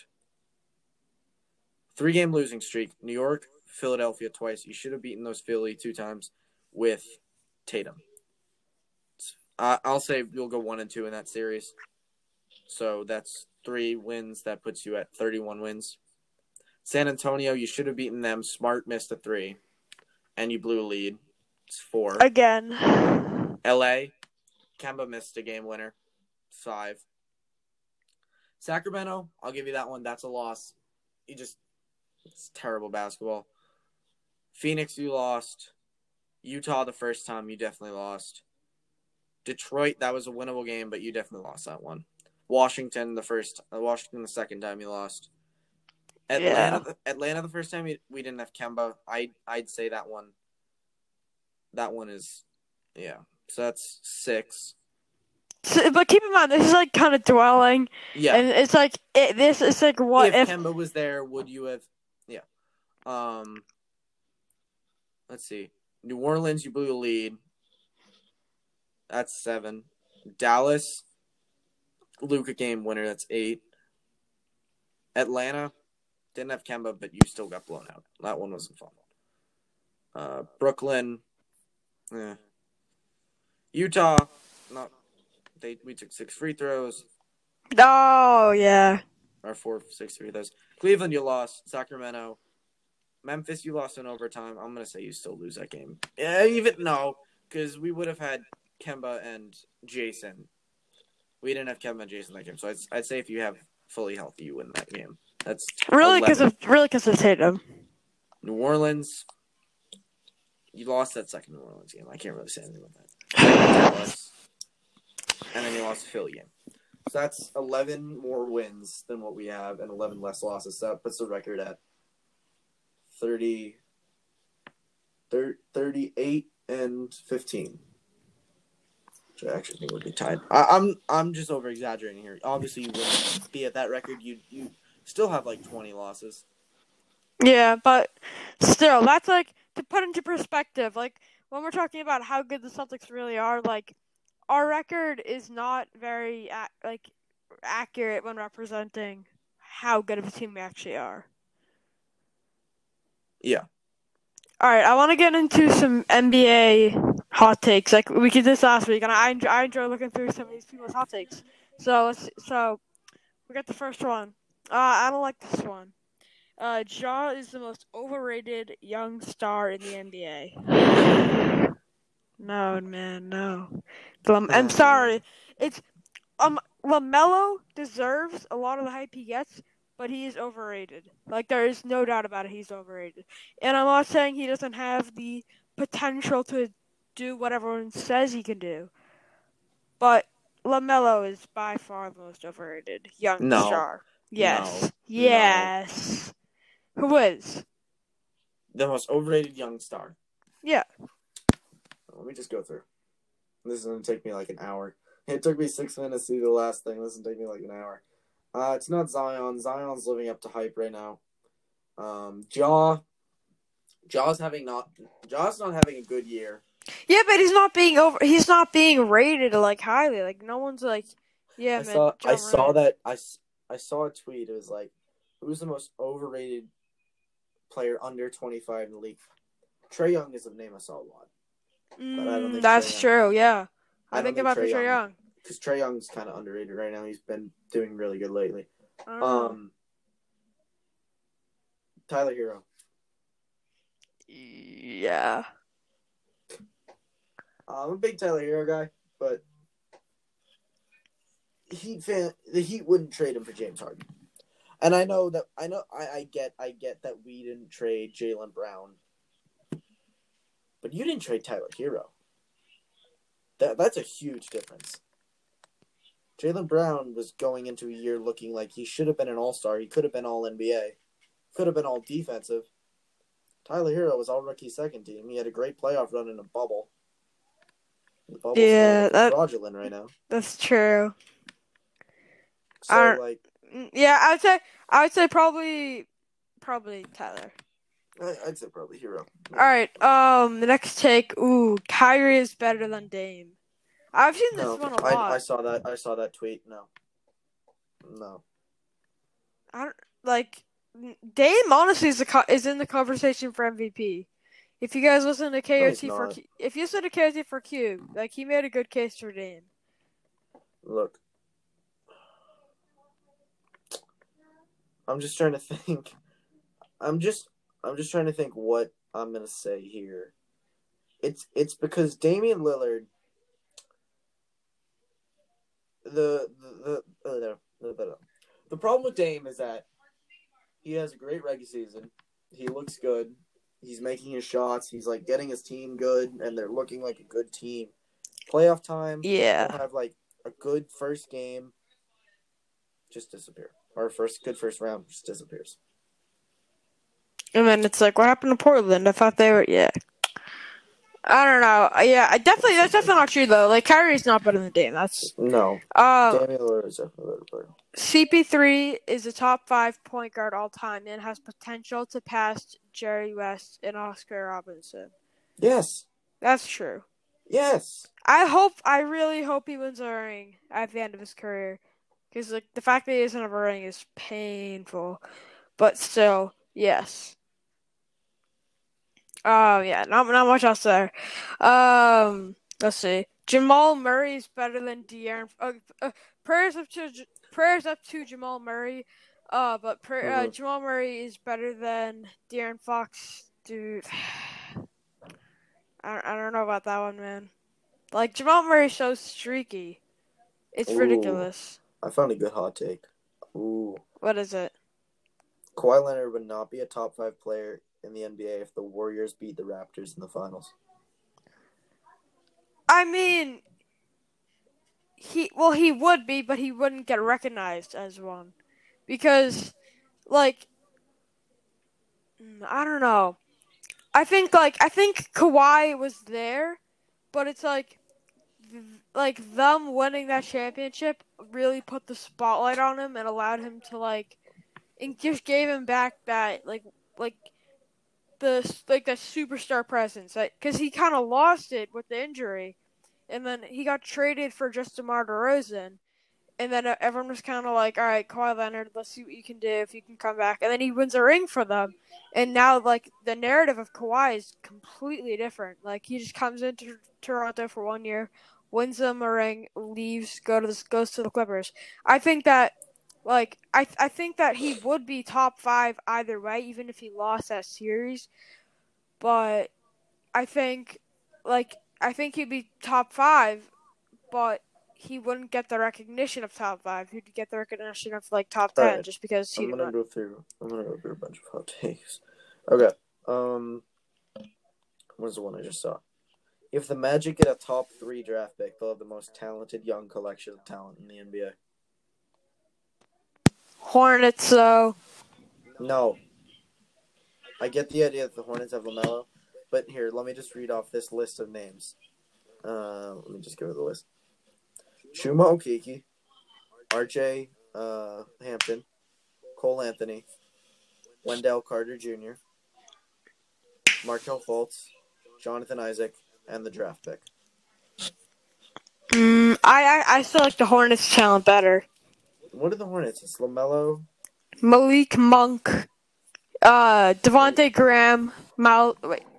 3-game losing streak. New York, Philadelphia twice. You should have beaten those Philly 2 times with Tatum. I'll say you'll go 1-2 in that series. So that's 3 wins. That puts you at 31 wins. San Antonio, you should have beaten them. Smart missed a 3. And you blew a lead. It's 4. Again. LA, Kemba missed a game winner. 5. Sacramento, I'll give you that one. That's a loss. It's terrible basketball. Phoenix, you lost. Utah, the first time, you definitely lost. Detroit, that was a winnable game, but you definitely lost that one. Washington, the second time you lost. Atlanta, the first time we didn't have Kemba. I'd say that one. That one is, yeah. So that's 6. But keep in mind, this is like kind of dwelling. Yeah. And it's like this is like what if Kemba was there, would you have? Yeah. Let's see. New Orleans, you blew a lead. That's 7. Dallas, Luka game winner. That's 8. Atlanta, didn't have Kemba, but you still got blown out. That one wasn't fun. Brooklyn, Utah, we took 6 free throws. Oh yeah. Or 4 6 free throws. Cleveland, you lost. Sacramento, Memphis, you lost in overtime. I'm gonna say you still lose that game. Yeah, because we would have had Kemba and Jason. We didn't have Kemba and Jason that game, so I'd say if you have fully healthy, you win that game. That's really because of Tatum. New Orleans, you lost that second New Orleans game. I can't really say anything about that. Dallas, and then you lost the Philly game. So that's 11 more wins than what we have, and 11 less losses. So that puts the record at 38 and 15. Which I actually think would be tied. I'm just over exaggerating here. Obviously, you wouldn't be at that record. You still have like 20 losses. Yeah, but still, that's like to put into perspective. Like when we're talking about how good the Celtics really are, like our record is not very accurate when representing how good of a team we actually are. Yeah. All right, I want to get into some NBA hot takes. Like we did this last week, and I enjoy looking through some of these people's hot takes. So we got the first one. I don't like this one. Ja is the most overrated young star in the NBA. No, man, no. I'm sorry. It's LaMelo deserves a lot of the hype he gets, but he is overrated. Like there is no doubt about it. He's overrated, and I'm not saying he doesn't have the potential to do what everyone says he can do, but LaMelo is by far the most overrated young No. star. Yes. No. Yes. Who is? The most overrated young star. Yeah. Let me just go through. This is going to take me like an hour. It took me 6 minutes to do the last thing. This is going to take me like an hour. It's not Zion. Zion's living up to hype right now. Jaw's not having a good year. Yeah, but he's not being rated like highly. Like no one's like, yeah, I saw a tweet. It was like, who's the most overrated player under 25 in the league? Trae Young is a name I saw a lot. But I don't think that's true. Yeah, I think about Trae Trae Young. Because Trae Young's kind of underrated right now. He's been doing really good lately. Tyler Hero. Yeah. I'm a big Tyler Hero guy, but the Heat wouldn't trade him for James Harden. And I get that we didn't trade Jaylen Brown. But you didn't trade Tyler Hero. That's a huge difference. Jaylen Brown was going into a year looking like he should have been an all-star. He could have been all-NBA. Could have been all-defensive. Tyler Hero was all-rookie second team. He had a great playoff run in a bubble. The bubble's fraudulent right now. That's true. So, I would say probably Tyler. I'd say probably Hero. All right. The next take. Ooh, Kyrie is better than Dame. I've seen this one a lot. I saw that tweet. No. I don't like Dame. Honestly, is in the conversation for MVP. If you guys listen to if you listen to KOT for Cube, like he made a good case for Dame. Look, I'm just trying to think. I'm just trying to think what I'm gonna say here. It's because Damian Lillard. The problem with Dame is that he has a great regular season. He looks good. He's making his shots. He's like getting his team good, and they're looking like a good team. Playoff time, yeah, they'll have like a good first game, just disappear. Or good first round just disappears. And then it's like, what happened to Portland? I thought they were, yeah. I don't know. Yeah, that's definitely not true though. Like Kyrie's not better than Dame. No. Damian Lillard is definitely a better player. CP3 is a top 5 point guard all time and has potential to pass Jerry West and Oscar Robertson. Yes. That's true. Yes. I really hope he wins a ring at the end of his career. Because like the fact that he doesn't have a ring is painful. But still, yes. Yeah, not much else there. Let's see. Jamal Murray is better than De'Aaron. Prayers up to Jamal Murray. But Jamal Murray is better than De'Aaron Fox. Dude, I don't know about that one, man. Like Jamal Murray's so streaky. It's ridiculous. I found a good hot take. Ooh. What is it? Kawhi Leonard would not be a top 5 player in the NBA if the Warriors beat the Raptors in the finals. I mean, he would be, but he wouldn't get recognized as one. Because, like, I don't know. I think Kawhi was there, but it's like them winning that championship really put the spotlight on him and allowed him to and just gave him back that the superstar presence, because he kind of lost it with the injury, and then he got traded for just DeMar DeRozan, and then everyone was kind of like, all right, Kawhi Leonard, let's see what you can do if you can come back, and then he wins a ring for them, and now the narrative of Kawhi is completely different. Like he just comes into Toronto for 1 year, wins them a ring, leaves, goes to the Clippers. I think that. I think that he would be top 5 either way, even if he lost that series. But I think he'd be top 5, but he wouldn't get the recognition of top 5. He'd get the recognition of top 10 just because he. I'm gonna go through a bunch of hot takes. Okay. What's the one I just saw? If the Magic get a top 3 draft pick, they'll have the most talented young collection of talent in the NBA. Hornets, though. No. I get the idea that the Hornets have LaMelo, but here, let me just read off this list of names. Let me just go to the list. Chuma Okeke, RJ Hampton, Cole Anthony, Wendell Carter Jr., Markelle Fultz, Jonathan Isaac, and the draft pick. I still like the Hornets' talent better. What are the Hornets? It's LaMelo. Malik Monk, Devontae Graham, Miles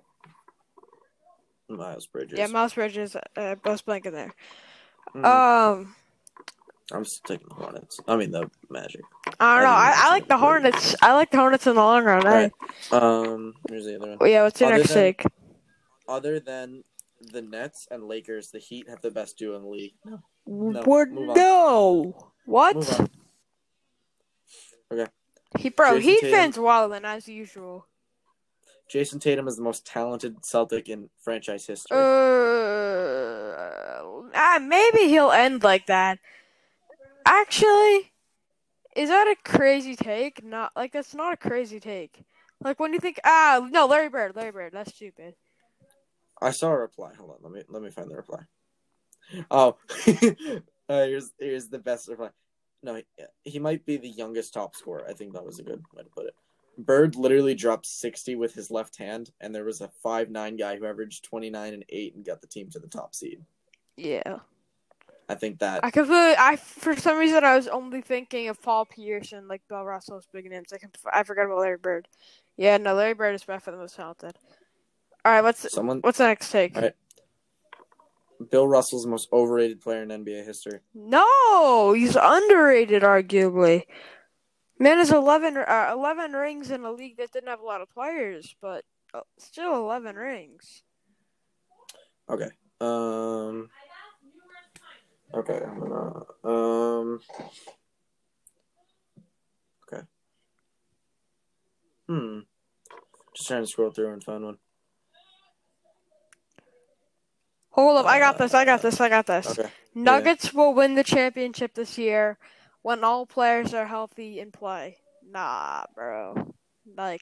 Bridges. Yeah, Miles Bridges. Both blank in there. I'm still taking the Hornets. I mean the Magic. I don't know. I like the Hornets. I like the Hornets in the long run. Right. Here's the other one. Yeah, what's your next take? Other than the Nets and Lakers, the Heat have the best duo in the league. No. No. What? Move on. Okay. Heat fans wildin' as usual. Jason Tatum is the most talented Celtic in franchise history. Maybe he'll end like that. Actually, is that a crazy take? That's not a crazy take. Like, when you think, no, Larry Bird, that's stupid. I saw a reply. Hold on, let me find the reply. Oh, here's the best reply. No, he might be the youngest top scorer. I think that was a good way to put it. Bird literally dropped 60 with his left hand, and there was a 5'9" guy who averaged 29 and 8 and got the team to the top seed. Yeah. I think that for some reason I was only thinking of Paul Pierce and like Bill Russell's big names. I forgot about Larry Bird. Yeah, no, Larry Bird is by far the most talented. All right, what's the next take? All right. Bill Russell's the most overrated player in NBA history. No, he's underrated, arguably. Man has 11 rings in a league that didn't have a lot of players, but still 11 rings. Okay. Okay, I'm gonna okay. Just trying to scroll through and find one. Hold up, I got this. Okay. Nuggets will win the championship this year when all players are healthy and play. Nah, bro. Like,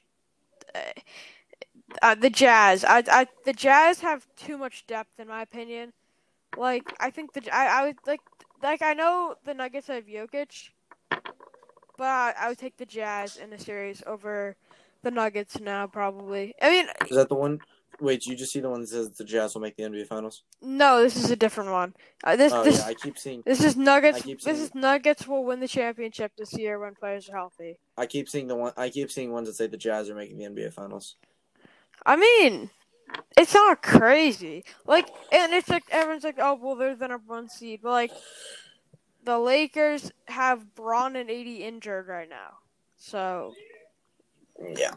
the Jazz. The Jazz have too much depth, in my opinion. Like, I think I would like I know the Nuggets have Jokic, but I would take the Jazz in the series over the Nuggets now, probably. I mean, is that the one? Wait, did you just see the one that says the Jazz will make the NBA Finals? No, this is a different one. I keep seeing. This is Nuggets. This is Nuggets will win the championship this year when players are healthy. I keep seeing ones that say the Jazz are making the NBA Finals. I mean, it's not crazy. Like, and it's like everyone's like, oh, well, they're the number 1 seed, but like, the Lakers have Bron and AD injured right now, so yeah.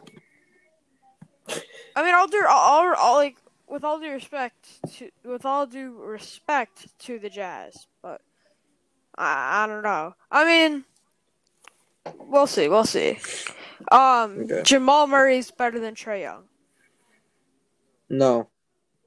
I mean, with all due respect to the Jazz, but I don't know. I mean, we'll see. Okay. Jamal Murray's better than Trae Young. No,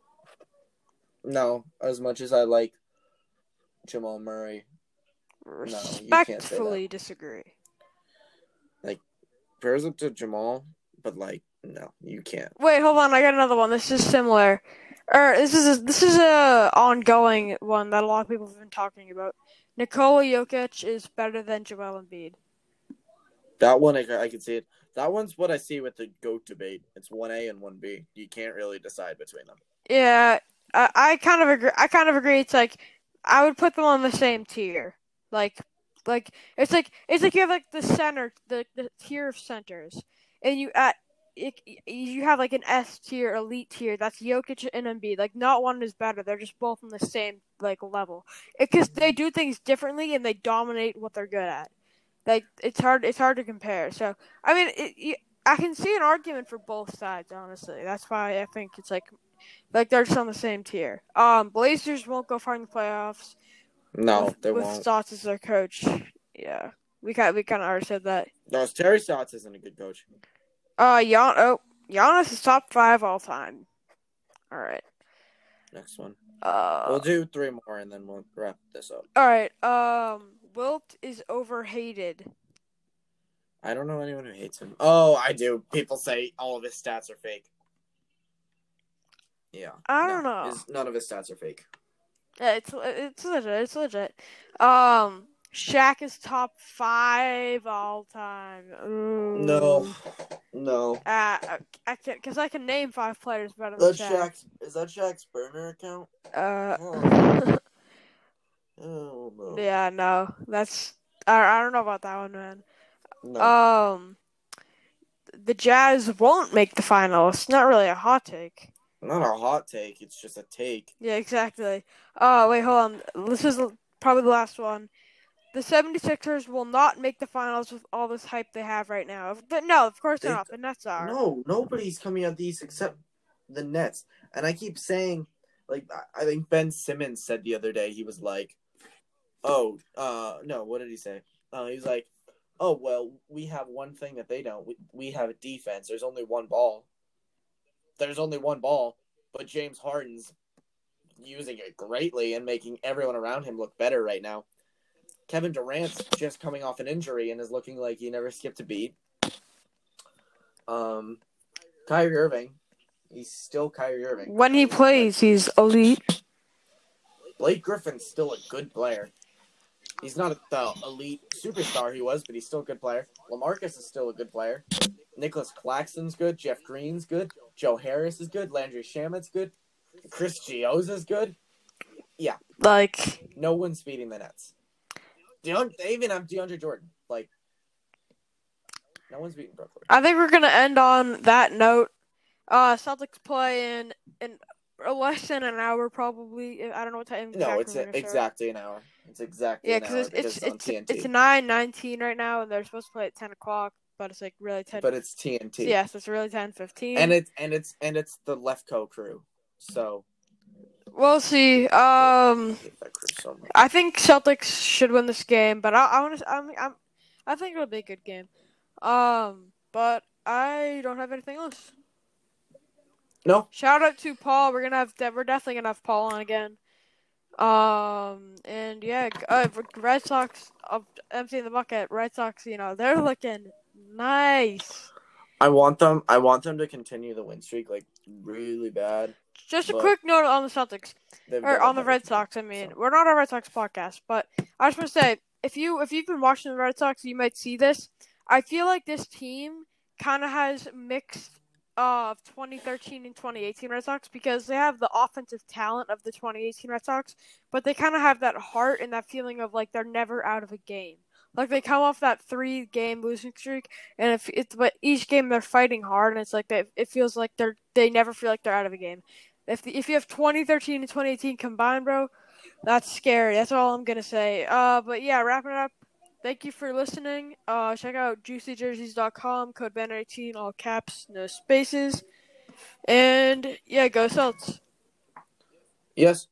as much as I like Jamal Murray, respectfully disagree. Like, prayers up to Jamal, but like, no, you can't. Wait, hold on. I got another one. This is similar. This is a ongoing one that a lot of people have been talking about. Nikola Jokic is better than Joel Embiid. That one, I can see it. That one's what I see with the GOAT debate. It's 1A and 1B. You can't really decide between them. Yeah, I kind of agree. It's like I would put them on the same tier. Like it's like you have like the center, the tier of centers, and you have like an S tier, elite tier. That's Jokic and Embiid. Like, not one is better. They're just both on the same like level. Because they do things differently and they dominate what they're good at. Like, it's hard to compare. So I mean, I can see an argument for both sides. Honestly, that's why I think it's like they're just on the same tier. Blazers won't go far in the playoffs. No, they won't. With Stotts as their coach. Yeah, we kind of already said that. No, Terry Stotts isn't a good coach. Giannis is top 5 all time. All right. Next one. Uh, We'll do 3 more and then we'll wrap this up. all right. Wilt is overhated. I don't know anyone who hates him. Oh, I do. People say all of his stats are fake. Yeah. I don't know. None of his stats are fake. Yeah, it's legit. It's legit. Shaq is top 5 all time. Ooh. No. I can, because I can name 5 players better than That's Shaq. Is that Shaq's burner account? Oh no. Yeah, no. That's I don't know about that one, man. No. The Jazz won't make the finals. Not really a hot take. Not a hot take. It's just a take. Yeah, exactly. Wait, hold on. This is probably the last one. The 76ers will not make the finals with all this hype they have right now. But no, of course they're not. The Nets are. No, nobody's coming out these except the Nets. And I keep saying, like, I think Ben Simmons said the other day, he was like, no, what did he say? He was like, oh, well, we have one thing that they don't. We have a defense. There's only one ball. But James Harden's using it greatly and making everyone around him look better right now. Kevin Durant's just coming off an injury and is looking like he never skipped a beat. Kyrie Irving, he's still Kyrie Irving. When he plays, he's elite. Blake Griffin's still a good player. He's not the elite superstar he was, but he's still a good player. LaMarcus is still a good player. Nicholas Claxton's good. Jeff Green's good. Joe Harris is good. Landry Shamit's good. Chris Gioza's good. Yeah. Like, no one's beating the Nets. They even have DeAndre Jordan. Like, no one's beating Brooklyn. I think we're going to end on that note. Celtics play in less than an hour, probably. I don't know what time. No, it's exactly an hour. It's exactly an hour. Yeah, because it's 9:19 right now, and they're supposed to play at 10 o'clock, but it's like really 10. But it's TNT. Yeah, so it's really 10:15. And it's the Lefko crew. So we'll see. I think Celtics should win this game, but I think it'll be a good game. But I don't have anything else. No. Shout out to Paul. We're definitely gonna have Paul on again. And yeah, Red Sox emptying the bucket. Red Sox, they're looking nice. I want them to continue the win streak like really bad. Just a quick note on the Celtics or on the Red Sox. I mean, we're not a Red Sox podcast, but I just want to say if you've been watching the Red Sox, you might see this. I feel like this team kind of has mixed of 2013 and 2018 Red Sox because they have the offensive talent of the 2018 Red Sox, but they kind of have that heart and that feeling of like they're never out of a game. Like they come off that 3-game losing streak, and but each game they're fighting hard, and it's like it feels like they never feel like they're out of a game. If you have 2013 and 2018 combined, bro, that's scary. That's all I'm gonna say. But yeah, wrapping it up. Thank you for listening. Check out juicyjerseys.com, code BANNER18, all caps, no spaces. And yeah, go Celts. Yes.